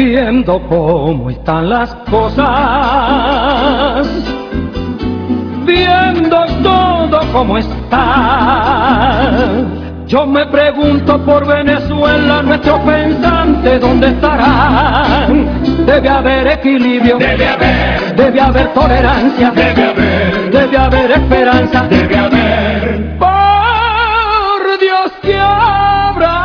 viendo cómo están las cosas, viendo todo cómo está. Yo me pregunto por Venezuela, nuestros pensantes, ¿dónde estarán? Debe haber equilibrio, debe haber tolerancia, debe haber esperanza, debe haber. Por Dios que habrá.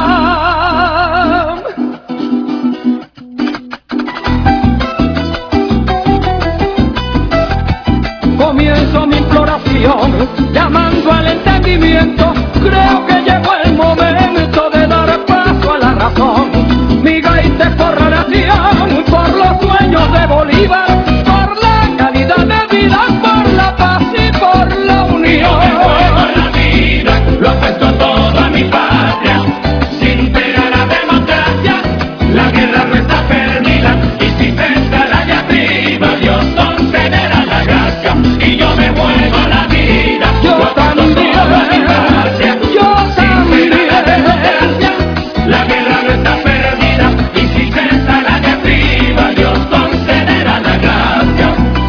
Comienzo mi imploración, llamando al entendimiento. Creo que llegó el momento de dar paso a la razón. Mi gaita es por la nación, por los sueños de Bolívar, por la calidad de vida, por la paz y por la unión. Yo me juego la vida, lo apuesto todo a mi patria. Sin pena la democracia, la guerra no está perdida. Y si cesa la diatriba, Dios concederá la gracia. Y yo me juego la vida, Yo lo apuesto también, todo a mi patria. yo Sin pena la también. democracia, la guerra no está perdida. Y si cesa la diatriba, Dios concederá la gracia.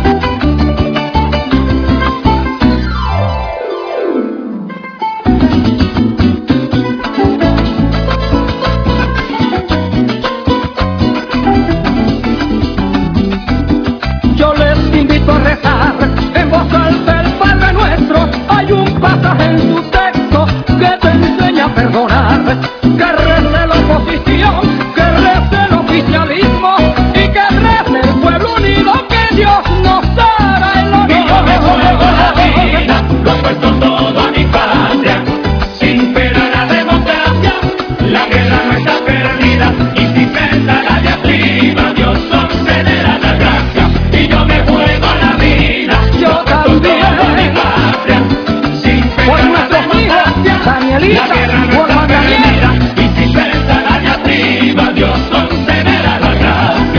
Yo les invito a rezar en voz alta el Padre Nuestro. Hay un pasaje en su texto que te enseña a perdonar. Que rece la oposición, que rece el oficialismo y que rece el pueblo unido, que Dios nos dará el honor. Y yo me juego la vida, lo apuesto todo a mi patria. Sin pena la democracia, la guerra no está perdida. Y si cesa la diatriba, Dios concederá la gracia. Y yo me juego la vida, Yo lo apuesto también. todo a mi patria. Sin Por pena la nuestros hijos, democracia, Danielita, la guerra no por está Daniel. perdida. Y si cesa la diatriba, Dios concederá la gracia.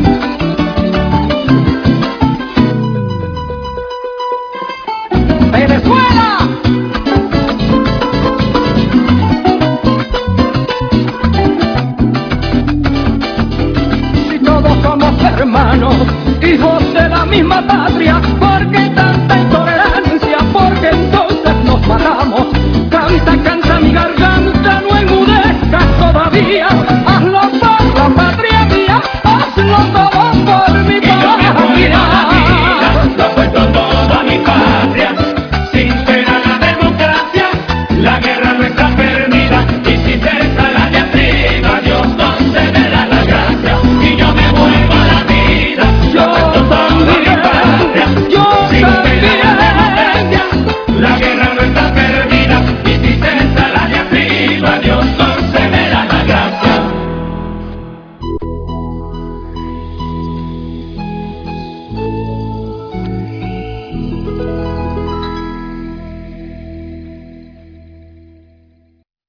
¡Venezuela! Si todos somos hermanos, hijos de la misma patria, porque